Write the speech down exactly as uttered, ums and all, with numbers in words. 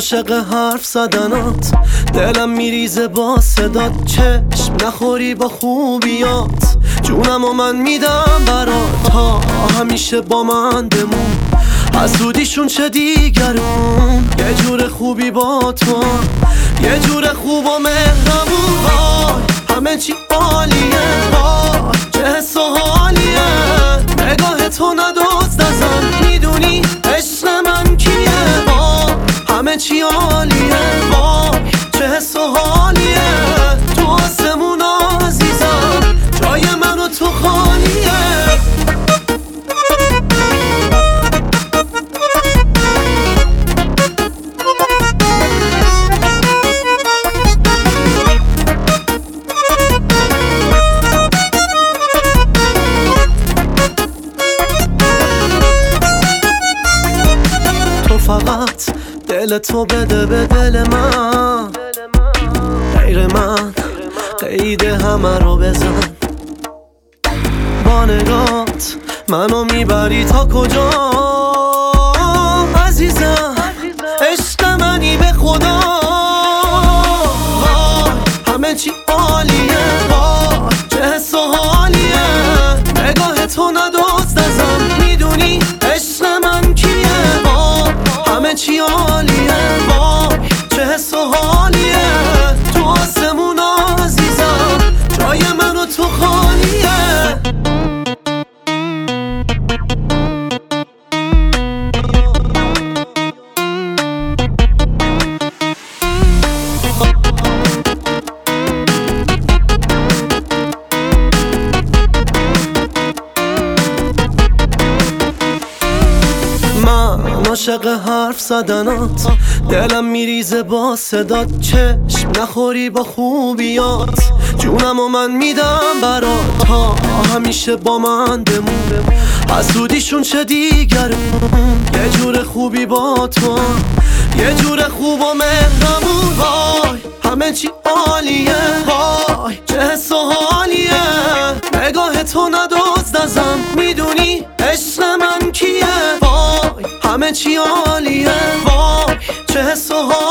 عاشق حرف زدنات، دلم میریزه با صدات. چشم نخوری با خوبیات، جونم و من میدم برات. تا همیشه با من بمون، حسودیشون چه دیگرون. یه جور خوبی با تو، یه جور خوب و مهربون. وای همه چی عالیه، وای چه حس و حالیه. نگاه تو ندزد ازم، میدونی عشق من کیه. وای همه چی عالیه، وای چه حس و حالیه. تو آسمون عزیزم، جای من و تو خالیه. فقط دل تو بده به دل من، غیر من قید همه رو بزن. با نگات منو میبری تا کجا عزیزم، عشق منی به خدا. همه چی عالیه، وای چه حس و حالیه. نگاه تو ندزد ازم، میدونی عشق من کیه. همه چی عالیه، وای چه حس و حالیه. تو آسمون عزیزم، جای من و تو خالیه. من عاشق حرف زدنات، دلم میریزه با صدات. چشم نخوری با خوبیات، جونم و من میدم برات. تا همیشه با من بمون، حسودیشون چه دیگرون. یه جور خوبی با تو، یه جور خوب و مهربون. وای همه چی عالیه، وای چه حس و حالیه. نگاه تو ندزد ازم، میدونی عشق من کیه. وای همه چی عالیه، وای چه حس و حالیه.